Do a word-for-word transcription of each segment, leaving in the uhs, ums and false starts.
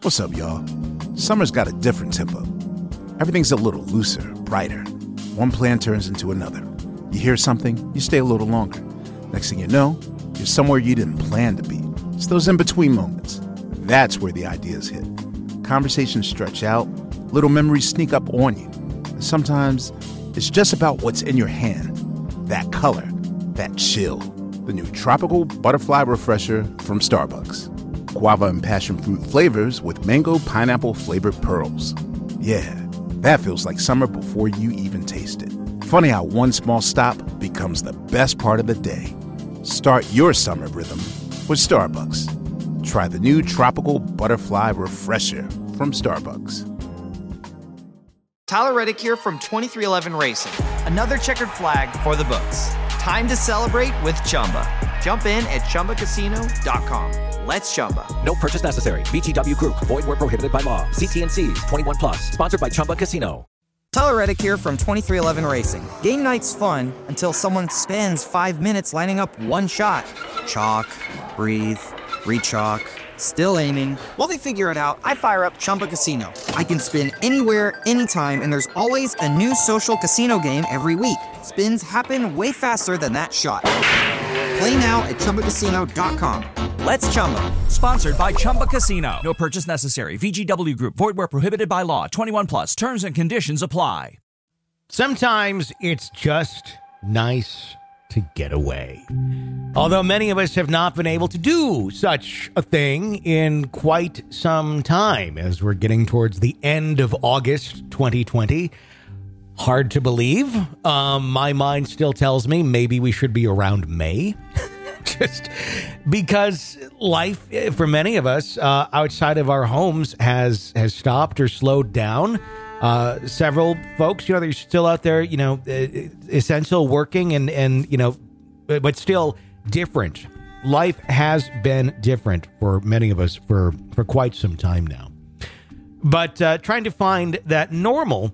What's up, y'all? Summer's got a different tempo. Everything's a little looser, brighter. One plan turns into another. You hear something, you stay a little longer. Next thing you know, you're somewhere you didn't plan to be. It's those in-between moments. That's where the ideas hit. Conversations stretch out, little memories sneak up on you. And sometimes it's just about what's in your hand. That color, that chill. The new Tropical Butterfly Refresher from Starbucks. Guava and passion fruit flavors with mango pineapple flavored pearls. Yeah, that feels like summer before you even taste it. Funny how one small stop becomes the best part of the day. Start your summer rhythm with Starbucks. Try the new Tropical Butterfly Refresher from Starbucks. Tyler Reddick here from twenty-three eleven Racing. Another checkered flag for the books. Time to celebrate with Chumba. Jump in at Chumba Casino dot com. Let's Chumba. No purchase necessary. V G W Group. Void where prohibited by law. See T and C's. twenty-one plus. Sponsored by Chumba Casino. Tyler Reddick here from twenty-three eleven Racing. Game night's fun until someone spends five minutes lining up one shot. Chalk, breathe, re-chalk, still aiming. While they figure it out, I fire up Chumba Casino. I can spin anywhere, anytime, and there's always a new social casino game every week. Spins happen way faster than that shot. Play now at Chumba Casino dot com. Let's Chumba. Sponsored by Chumba Casino. No purchase necessary. V G W Group. Void where prohibited by law. twenty-one plus. Terms and conditions apply. Sometimes it's just nice to get away. Although many of us have not been able to do such a thing in quite some time, as we're getting towards the end of August twenty twenty. Hard to believe. Um, my mind still tells me maybe we should be around May. Just because life for many of us uh, outside of our homes has has stopped or slowed down. Uh, several folks, you know, they're still out there, you know, essential working and, and, you know, but still different. Life has been different for many of us for, for quite some time now. But uh, trying to find that normal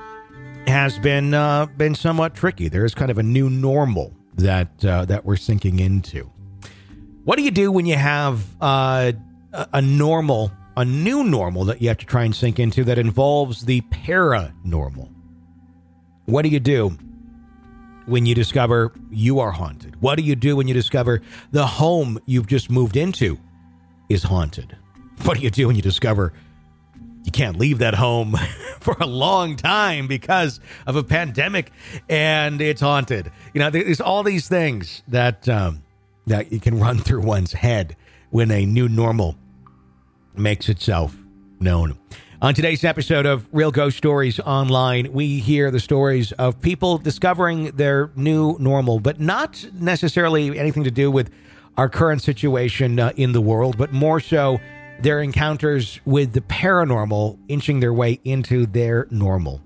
has been uh, been somewhat tricky. There is kind of a new normal that uh, that we're sinking into. What do you do when you have uh, a, a normal, a new normal that you have to try and sink into that involves the paranormal? What do you do when you discover you are haunted? What do you do when you discover the home you've just moved into is haunted? What do you do when you discover you can't leave that home for a long time because of a pandemic and it's haunted? You know, there's all these things that um, that you can run through one's head when a new normal makes itself known. On today's episode of Real Ghost Stories Online, we hear the stories of people discovering their new normal, but not necessarily anything to do with our current situation uh, in the world, but more so their encounters with the paranormal inching their way into their normal.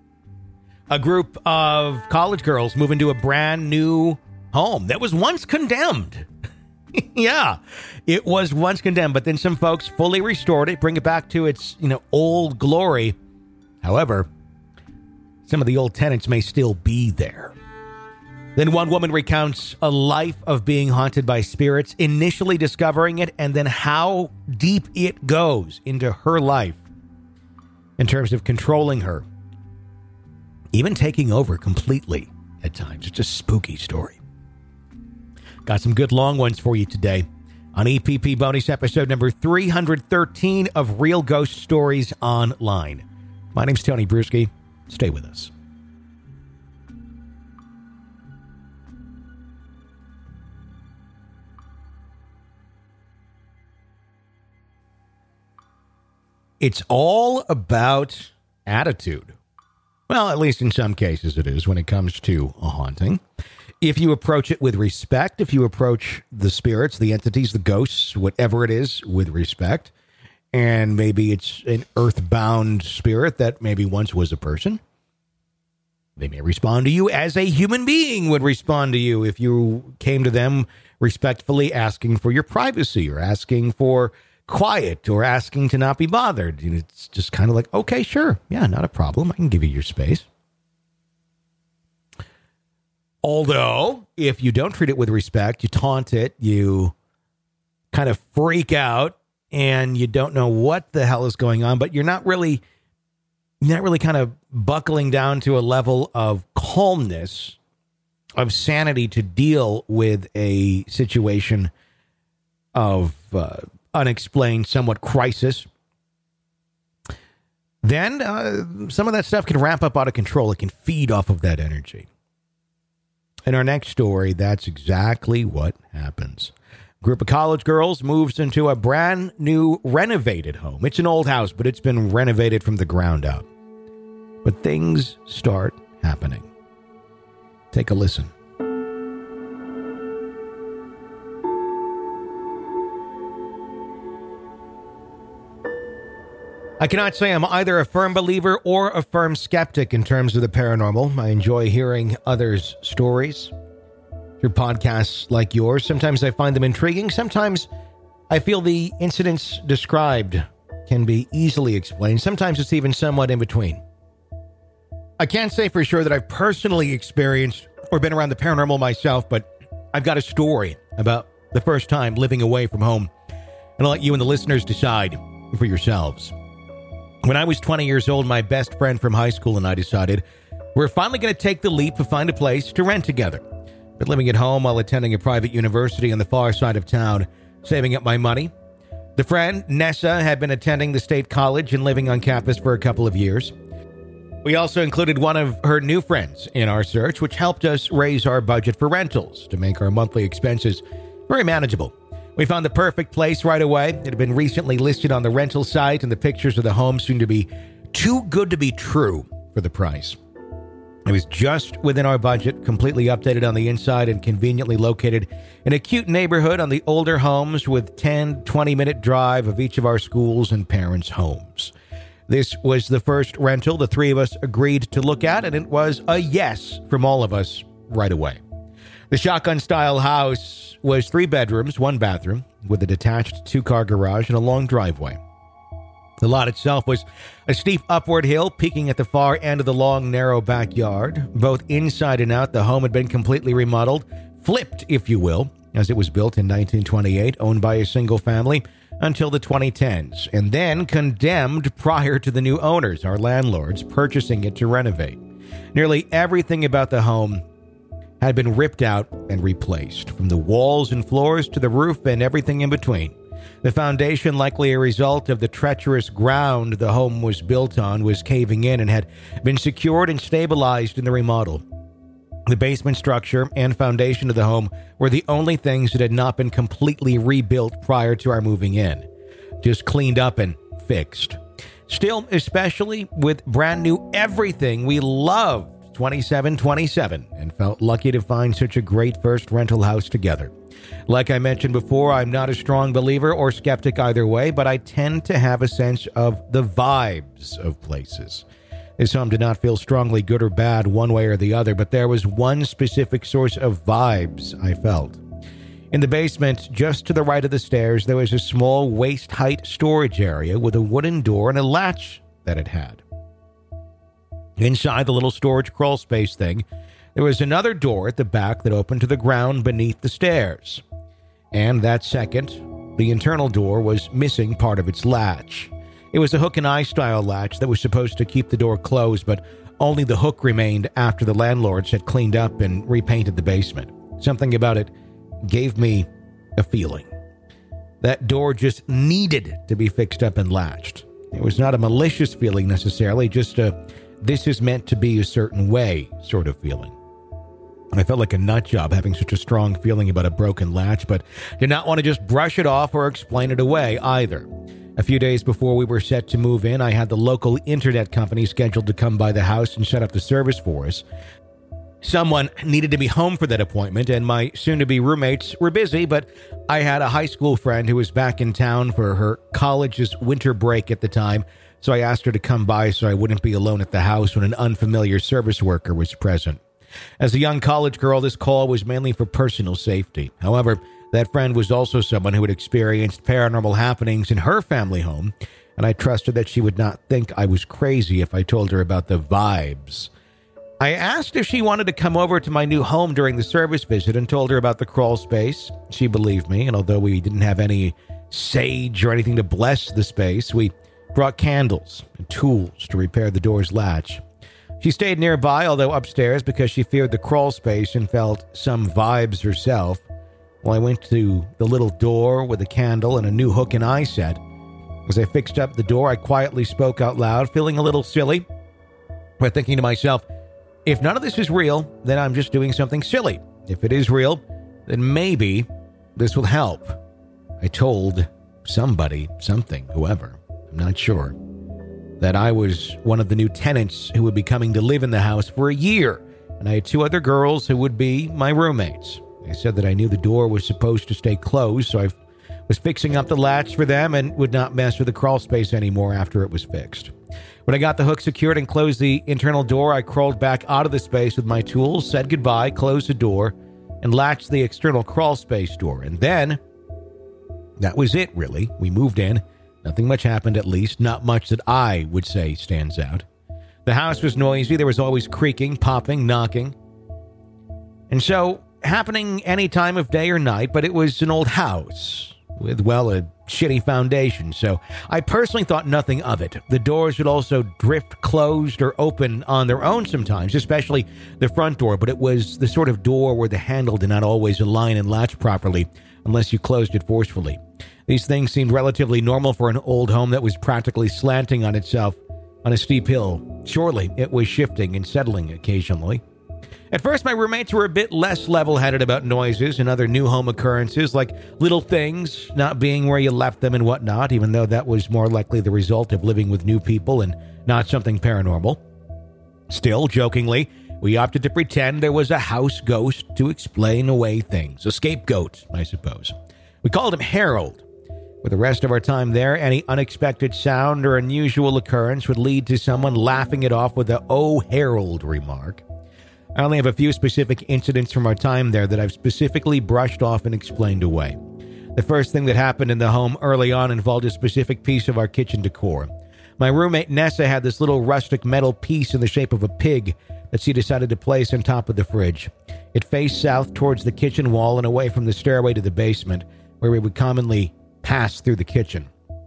A group of college girls move into a brand new home that was once condemned. Yeah, it was once condemned, but then some folks fully restored it, bring it back to its, you know, old glory. However, some of the old tenants may still be there. Then one woman recounts a life of being haunted by spirits, initially discovering it, and then how deep it goes into her life in terms of controlling her, even taking over completely at times. It's a spooky story. Got some good long ones for you today on E P P bonus episode number three hundred thirteen of Real Ghost Stories Online. My name's Tony Bruschi. Stay with us. It's all about attitude. Well, at least in some cases it is when it comes to a haunting. If you approach it with respect, if you approach the spirits, the entities, the ghosts, whatever it is, with respect, and maybe it's an earthbound spirit that maybe once was a person, they may respond to you as a human being would respond to you if you came to them respectfully asking for your privacy or asking for quiet or asking to not be bothered. It's just kind of like, okay, sure. Yeah, not a problem. I can give you your space. Although, if you don't treat it with respect, you taunt it, you kind of freak out, and you don't know what the hell is going on, but you're not really, not really kind of buckling down to a level of calmness, of sanity to deal with a situation of uh, unexplained, somewhat crisis, then uh, some of that stuff can ramp up out of control. It can feed off of that energy. In our next story, that's exactly what happens. A group of college girls moves into a brand new renovated home. It's an old house, but it's been renovated from the ground up. But things start happening. Take a listen. I cannot say I'm either a firm believer or a firm skeptic in terms of the paranormal. I enjoy hearing others' stories through podcasts like yours. Sometimes I find them intriguing. Sometimes I feel the incidents described can be easily explained. Sometimes it's even somewhat in between. I can't say for sure that I've personally experienced or been around the paranormal myself, but I've got a story about the first time living away from home, and I'll let you and the listeners decide for yourselves. When I was twenty years old, my best friend from high school and I decided we're finally going to take the leap to find a place to rent together. But living at home while attending a private university on the far side of town, saving up my money. The friend, Nessa, had been attending the state college and living on campus for a couple of years. We also included one of her new friends in our search, which helped us raise our budget for rentals to make our monthly expenses very manageable. We found the perfect place right away. It had been recently listed on the rental site, and the pictures of the home seemed to be too good to be true for the price. It was just within our budget, completely updated on the inside, and conveniently located in a cute neighborhood on the older homes with ten, twenty minute drive of each of our schools and parents' homes. This was the first rental the three of us agreed to look at, and it was a yes from all of us right away. The shotgun-style house was three bedrooms, one bathroom, with a detached two-car garage and a long driveway. The lot itself was a steep upward hill peaking at the far end of the long, narrow backyard. Both inside and out, the home had been completely remodeled, flipped, if you will, as it was built in nineteen twenty-eight, owned by a single family until the twenty tens, and then condemned prior to the new owners, our landlords, purchasing it to renovate. Nearly everything about the home had been ripped out and replaced, from the walls and floors to the roof and everything in between. The foundation, likely a result of the treacherous ground the home was built on, was caving in and had been secured and stabilized in the remodel. The basement structure and foundation of the home were the only things that had not been completely rebuilt prior to our moving in, just cleaned up and fixed. Still, especially with brand new everything, we loved twenty-seven twenty-seven and felt lucky to find such a great first rental house together. Like I mentioned before, I'm not a strong believer or skeptic either way, but I tend to have a sense of the vibes of places. This home did not feel strongly good or bad one way or the other, but there was one specific source of vibes I felt. In the basement, just to the right of the stairs, there was a small waist-height storage area with a wooden door and a latch that it had. Inside the little storage crawl space thing, there was another door at the back that opened to the ground beneath the stairs. And that second, the internal door was missing part of its latch. It was a hook and eye style latch that was supposed to keep the door closed, but only the hook remained after the landlords had cleaned up and repainted the basement. Something about it gave me a feeling. That door just needed to be fixed up and latched. It was not a malicious feeling necessarily, just a this is meant to be a certain way sort of feeling. I felt like a nut job having such a strong feeling about a broken latch, but did not want to just brush it off or explain it away either. A few days before we were set to move in, I had the local internet company scheduled to come by the house and set up the service for us. Someone needed to be home for that appointment, and my soon-to-be roommates were busy, but I had a high school friend who was back in town for her college's winter break at the time, so I asked her to come by so I wouldn't be alone at the house when an unfamiliar service worker was present. As a young college girl, this call was mainly for personal safety. However, that friend was also someone who had experienced paranormal happenings in her family home, and I trusted that she would not think I was crazy if I told her about the vibes. I asked if she wanted to come over to my new home during the service visit and told her about the crawl space. She believed me, and although we didn't have any sage or anything to bless the space, we brought candles and tools to repair the door's latch. She stayed nearby, although upstairs, because she feared the crawl space and felt some vibes herself. While I went to the little door with a candle and a new hook and eye set. As I fixed up the door, I quietly spoke out loud, feeling a little silly, but thinking to myself, if none of this is real, then I'm just doing something silly. If it is real, then maybe this will help. I told somebody, something, whoever, I'm not sure, that I was one of the new tenants who would be coming to live in the house for a year, and I had two other girls who would be my roommates. I said that I knew the door was supposed to stay closed, so I was fixing up the latch for them and would not mess with the crawl space anymore after it was fixed. When I got the hook secured and closed the internal door, I crawled back out of the space with my tools, said goodbye, closed the door, and latched the external crawl space door. And then, that was it, really. We moved in. Nothing much happened, at least. Not much that I would say stands out. The house was noisy. There was always creaking, popping, knocking. And so, happening any time of day or night, but it was an old house with, well, a shitty foundation, so I personally thought nothing of it. The doors would also drift closed or open on their own sometimes, especially the front door, but it was the sort of door where the handle did not always align and latch properly unless you closed it forcefully. These things seemed relatively normal for an old home that was practically slanting on itself on a steep hill. Surely it was shifting and settling occasionally. At first, my roommates were a bit less level-headed about noises and other new home occurrences, like little things not being where you left them and whatnot, even though that was more likely the result of living with new people and not something paranormal. Still, jokingly, we opted to pretend there was a house ghost to explain away things. A scapegoat, I suppose. We called him Harold. For the rest of our time there, any unexpected sound or unusual occurrence would lead to someone laughing it off with a "Oh, Harold" remark. I only have a few specific incidents from our time there that I've specifically brushed off and explained away. The first thing that happened in the home early on involved a specific piece of our kitchen decor. My roommate Nessa had this little rustic metal piece in the shape of a pig that she decided to place on top of the fridge. It faced south towards the kitchen wall and away from the stairway to the basement, where we would commonly pass through the kitchen.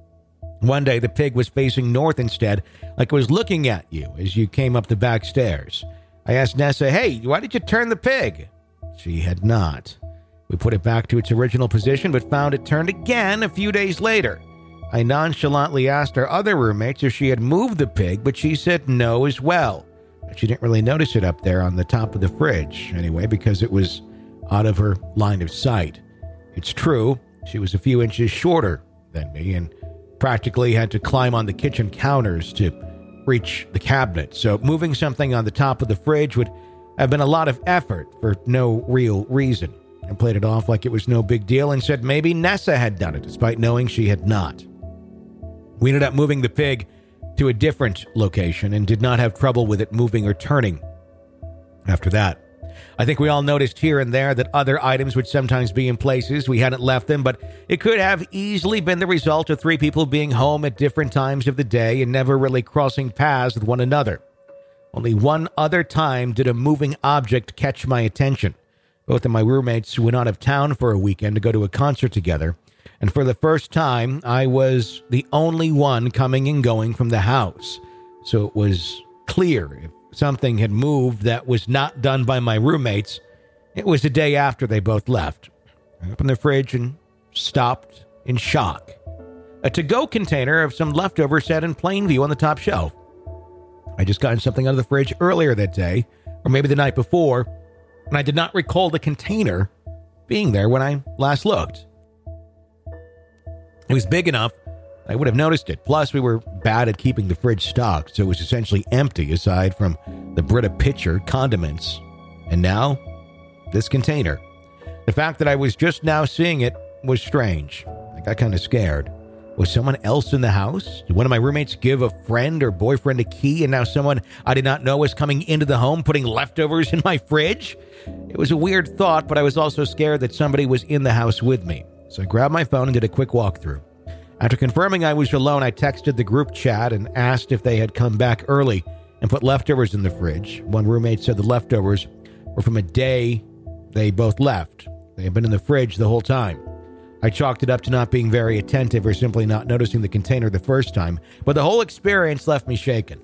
One day, the pig was facing north instead, like it was looking at you as you came up the back stairs. I asked Nessa, "Hey, why did you turn the pig?" She had not. We put it back to its original position, but found it turned again a few days later. I nonchalantly asked our other roommates if she had moved the pig, but she said no as well. She didn't really notice it up there on the top of the fridge, anyway, because it was out of her line of sight. It's true, she was a few inches shorter than me and practically had to climb on the kitchen counters to reach the cabinet, so moving something on the top of the fridge would have been a lot of effort for no real reason. I played it off like it was no big deal and said maybe Nessa had done it, despite knowing she had not. We ended up moving the pig to a different location and did not have trouble with it moving or turning after that. I think we all noticed here and there that other items would sometimes be in places we hadn't left them, but it could have easily been the result of three people being home at different times of the day and never really crossing paths with one another. Only one other time did a moving object catch my attention. Both of my roommates went out of town for a weekend to go to a concert together, and for the first time, I was the only one coming and going from the house. So it was clear if something had moved that was not done by my roommates, it was the day after they both left. I opened the fridge and stopped in shock. A to-go container of some leftovers sat in plain view on the top shelf. I just gotten something out of the fridge earlier that day, or maybe the night before, and I did not recall the container being there when I last looked. It was big enough I would have noticed it. Plus, we were bad at keeping the fridge stocked, so it was essentially empty aside from the Brita pitcher, condiments, and now this container. The fact that I was just now seeing it was strange. I got kind of scared. Was someone else in the house? Did one of my roommates give a friend or boyfriend a key, and now someone I did not know was coming into the home putting leftovers in my fridge? It was a weird thought, but I was also scared that somebody was in the house with me. So I grabbed my phone and did a quick walkthrough. After confirming I was alone, I texted the group chat and asked if they had come back early and put leftovers in the fridge. One roommate said the leftovers were from a day they both left. They had been in the fridge the whole time. I chalked it up to not being very attentive or simply not noticing the container the first time, but the whole experience left me shaken.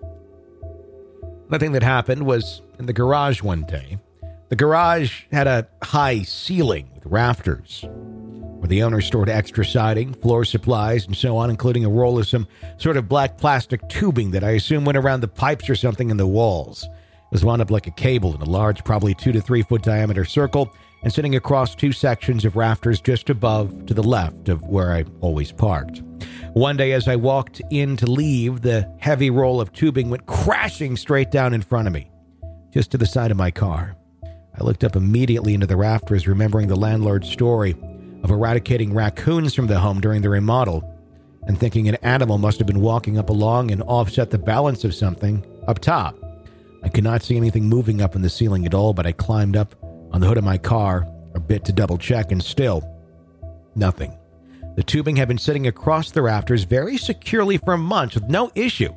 The thing that happened was in the garage one day. The garage had a high ceiling with rafters, where the owner stored extra siding, floor supplies, and so on, including a roll of some sort of black plastic tubing that I assume went around the pipes or something in the walls. It was wound up like a cable in a large, probably two to three foot diameter circle, and sitting across two sections of rafters just above to the left of where I always parked. One day as I walked in to leave, the heavy roll of tubing went crashing straight down in front of me, just to the side of my car. I looked up immediately into the rafters, remembering the landlord's story of eradicating raccoons from the home during the remodel, and thinking an animal must have been walking up along and offset the balance of something up top. I could not see anything moving up in the ceiling at all, but I climbed up on the hood of my car a bit to double check, and still, nothing. The tubing had been sitting across the rafters very securely for months with no issue.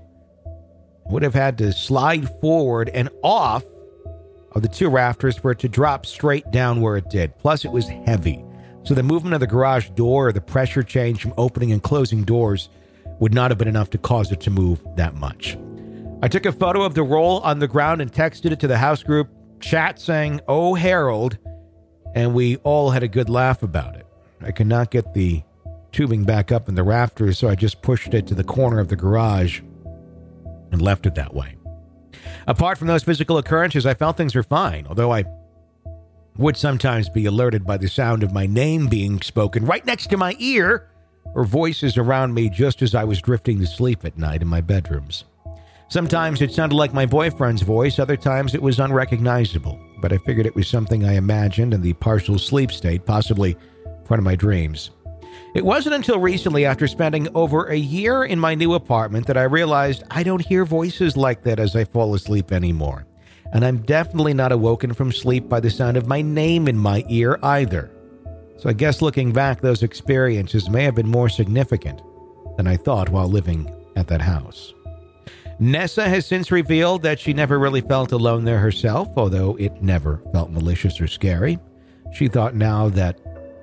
I would have had to slide forward and off of the two rafters for it to drop straight down where it did. Plus, it was heavy, so the movement of the garage door or the pressure change from opening and closing doors would not have been enough to cause it to move that much. I took a photo of the roll on the ground and texted it to the house group chat saying, "Oh, Harold," and we all had a good laugh about it. I could not get the tubing back up in the rafters, so I just pushed it to the corner of the garage and left it that way. Apart from those physical occurrences, I felt things were fine, although I would sometimes be alerted by the sound of my name being spoken right next to my ear, or voices around me just as I was drifting to sleep at night in my bedrooms. Sometimes it sounded like my boyfriend's voice, other times it was unrecognizable, but I figured it was something I imagined in the partial sleep state, possibly part of my dreams. It wasn't until recently, after spending over a year in my new apartment, that I realized I don't hear voices like that as I fall asleep anymore. And I'm definitely not awoken from sleep by the sound of my name in my ear either. So I guess looking back, those experiences may have been more significant than I thought while living at that house. Nessa has since revealed that she never really felt alone there herself, although it never felt malicious or scary. She thought now that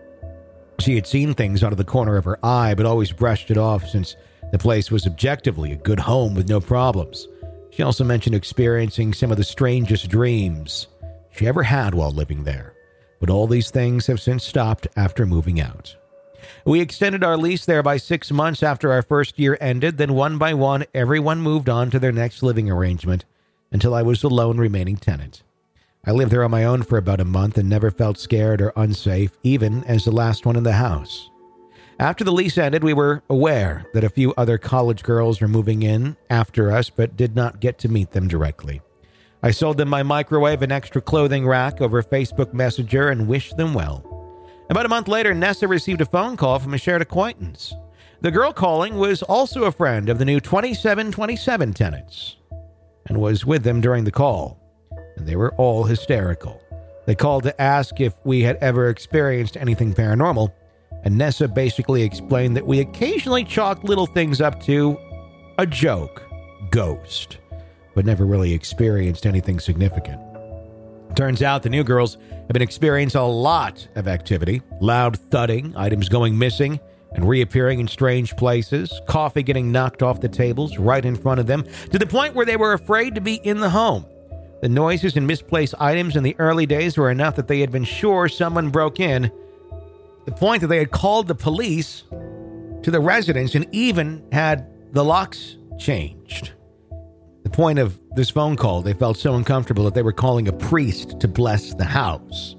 she had seen things out of the corner of her eye, but always brushed it off since the place was objectively a good home with no problems. She also mentioned experiencing some of the strangest dreams she ever had while living there, but all these things have since stopped after moving out. We extended our lease there by six months after our first year ended, then one by one, everyone moved on to their next living arrangement until I was the lone remaining tenant. I lived there on my own for about a month and never felt scared or unsafe, even as the last one in the house. After the lease ended, we were aware that a few other college girls were moving in after us, but did not get to meet them directly. I sold them my microwave and extra clothing rack over Facebook Messenger and wished them well. About a month later, Nessa received a phone call from a shared acquaintance. The girl calling was also a friend of the new twenty-seven twenty-seven tenants and was with them during the call, and they were all hysterical. They called to ask if we had ever experienced anything paranormal, and Nessa basically explained that we occasionally chalked little things up to a joke, ghost, but never really experienced anything significant. Turns out the new girls have been experiencing a lot of activity, loud thudding, items going missing and reappearing in strange places, coffee getting knocked off the tables right in front of them, to the point where they were afraid to be in the home. The noises and misplaced items in the early days were enough that they had been sure someone broke in, to the point that they had called the police to the residence and even had the locks changed. The point of this phone call, they felt so uncomfortable that they were calling a priest to bless the house.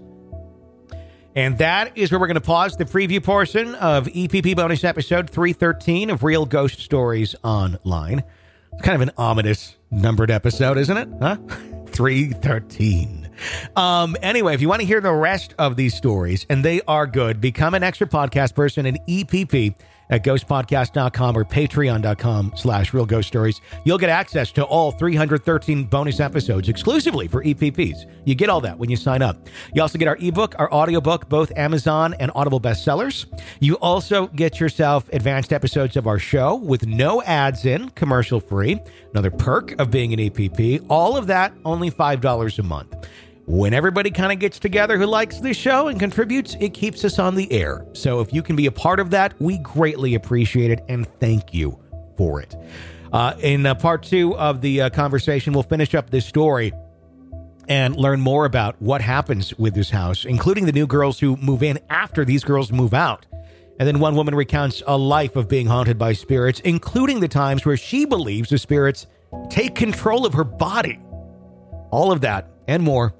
And that is where we're going to pause the preview portion of E P P bonus episode three thirteen of Real Ghost Stories Online. It's kind of an ominous numbered episode, isn't it? Huh? three thirteen. Um, anyway, if you want to hear the rest of these stories, and they are good, become an extra podcast person in E P P at ghost podcast dot com or patreon.com slash real ghost stories. You'll get access to all three hundred thirteen bonus episodes exclusively for E P Ps. You get all that when you sign up. You also get our ebook, our audiobook, both Amazon and Audible bestsellers. You also get yourself advanced episodes of our show with no ads in, commercial free. Another perk of being an E P P. All of that only five dollars a month. when everybody kind of gets together who likes this show and contributes, it keeps us on the air. So if you can be a part of that, we greatly appreciate it, and thank you for it. Uh, in uh, part two of the uh, conversation, we'll finish up this story and learn more about what happens with this house, including the new girls who move in after these girls move out. And then one woman recounts a life of being haunted by spirits, including the times where she believes the spirits take control of her body. All of that and more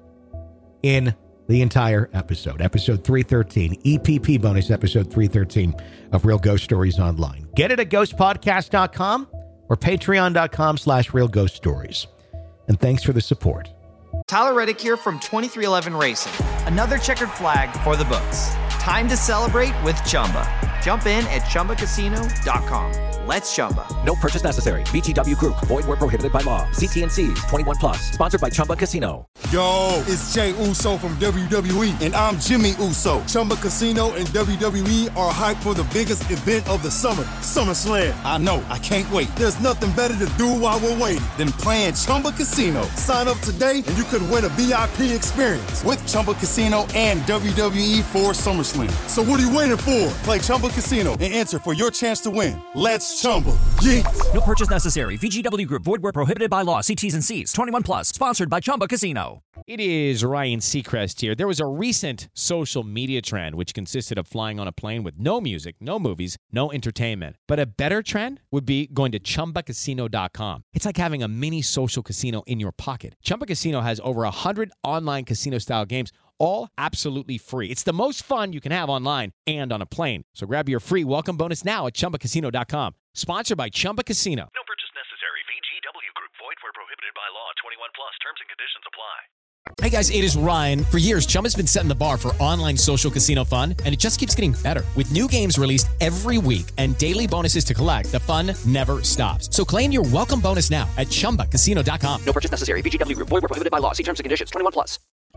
in the entire episode. Episode three thirteen, E P P bonus episode three thirteen of Real Ghost Stories Online. Get it at ghost podcast dot com or patreon dot com slash real ghost stories. And thanks for the support. Tyler Reddick here from twenty-three eleven Racing. Another checkered flag for the books. Time to celebrate with Chumba. Jump in at chumba casino dot com. Let's Chumba. No purchase necessary. V G W Group. Void where prohibited by law. See T N Cs. twenty-one plus. Sponsored by Chumba Casino. Yo, it's Jey Uso from W W E, and I'm Jimmy Uso. Chumba Casino and W W E are hyped for the biggest event of the summer, SummerSlam. I know. I can't wait. There's nothing better to do while we're waiting than playing Chumba Casino. Sign up today, and you could win a V I P experience with Chumba Casino and W W E for SummerSlam. So what are you waiting for? Play Chumba Casino and enter for your chance to win. Let's Chumba. Yeet. No purchase necessary. V G W Group. Void where prohibited by law. See T's and C's. twenty-one plus. Sponsored by Chumba Casino. It is Ryan Seacrest here. There was a recent social media trend which consisted of flying on a plane with no music, no movies, no entertainment. But a better trend would be going to chumba casino dot com. It's like having a mini social casino in your pocket. Chumba Casino has over one hundred online casino-style games, all absolutely free. It's the most fun you can have online and on a plane. So grab your free welcome bonus now at chumba casino dot com. Sponsored by Chumba Casino. No purchase necessary. V G W Group. Void where prohibited by law. twenty-one plus. Terms and conditions apply. Hey guys, it is Ryan. For years, Chumba's been setting the bar for online social casino fun, and it just keeps getting better. With new games released every week and daily bonuses to collect, the fun never stops. So claim your welcome bonus now at chumba casino dot com. No purchase necessary. V G W Group. Void where prohibited by law. See terms and conditions. twenty-one plus.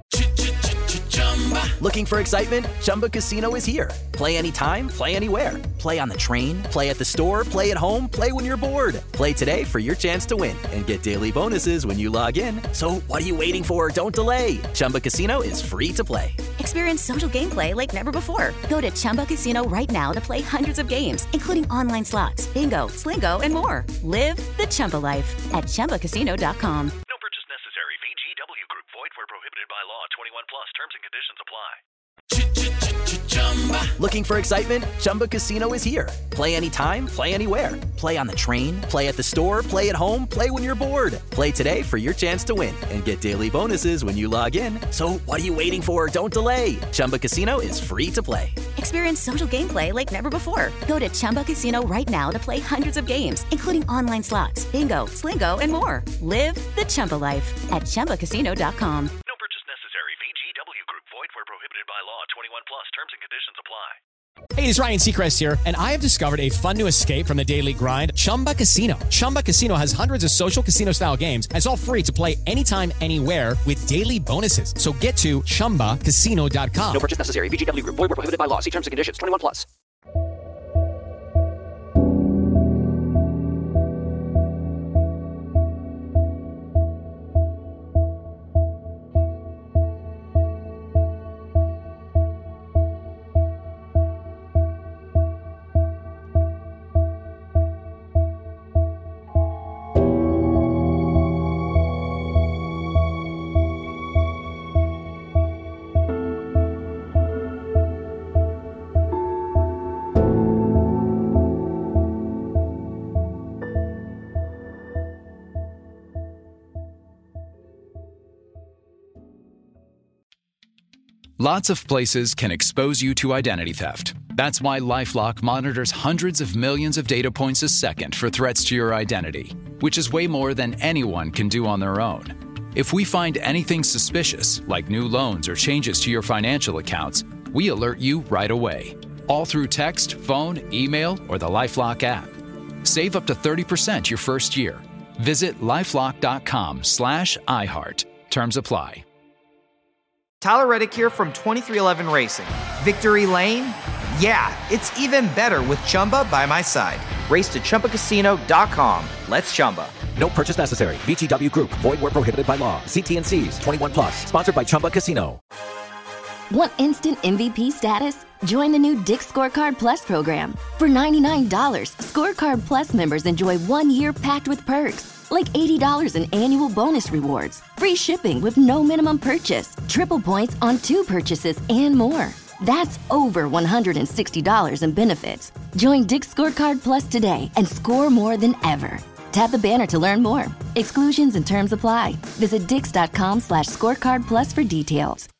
Looking for excitement? Chumba Casino is here. Play anytime, play anywhere. Play on the train, play at the store, play at home, play when you're bored. Play today for your chance to win and get daily bonuses when you log in. So what are you waiting for? Don't delay. Chumba Casino is free to play. Experience social gameplay like never before. Go to Chumba Casino right now to play hundreds of games, including online slots, bingo, Slingo, and more. Live the Chumba life at chumba casino dot com. No purchase necessary. V G W Group. Void where prohibited by law. twenty-one plus. Terms and conditions apply. Looking for excitement? Chumba Casino is here. Play anytime, play anywhere. Play on the train, play at the store, play at home, play when you're bored. Play today for your chance to win and get daily bonuses when you log in. So what are you waiting for? Don't delay. Chumba Casino is free to play. Experience social gameplay like never before. Go to Chumba Casino right now to play hundreds of games, including online slots, bingo, Slingo, and more. Live the Chumba life at chumba casino dot com. No purchase necessary. V G W Group. Void where prohibited by law. twenty-one plus. Terms and conditions apply. Hey, it's Ryan Seacrest here, and I have discovered a fun new escape from the daily grind, Chumba Casino. Chumba Casino has hundreds of social casino-style games, and it's all free to play anytime, anywhere with daily bonuses. So get to chumba casino dot com. No purchase necessary. V G W Group. Void where prohibited by law. See terms and conditions. twenty-one plus. Lots of places can expose you to identity theft. That's why LifeLock monitors hundreds of millions of data points a second for threats to your identity, which is way more than anyone can do on their own. If we find anything suspicious, like new loans or changes to your financial accounts, we alert you right away, all through text, phone, email, or the LifeLock app. Save up to thirty percent your first year. Visit lifelock.com slash iHeart. Terms apply. Tyler Reddick here from twenty-three eleven Racing. Victory Lane? Yeah, it's even better with Chumba by my side. Race to chumba casino dot com. Let's Chumba. No purchase necessary. V G W Group. Void where prohibited by law. See T and C's. twenty-one plus. Sponsored by Chumba Casino. Want instant M V P status? Join the new Dick's Scorecard Plus program. For ninety-nine dollars, Scorecard Plus members enjoy one year packed with perks, like eighty dollars in annual bonus rewards, free shipping with no minimum purchase, triple points on two purchases, and more. That's over one hundred sixty dollars in benefits. Join Dick's Scorecard Plus today and score more than ever. Tap the banner to learn more. Exclusions and terms apply. Visit dix.com slash scorecard plus for details.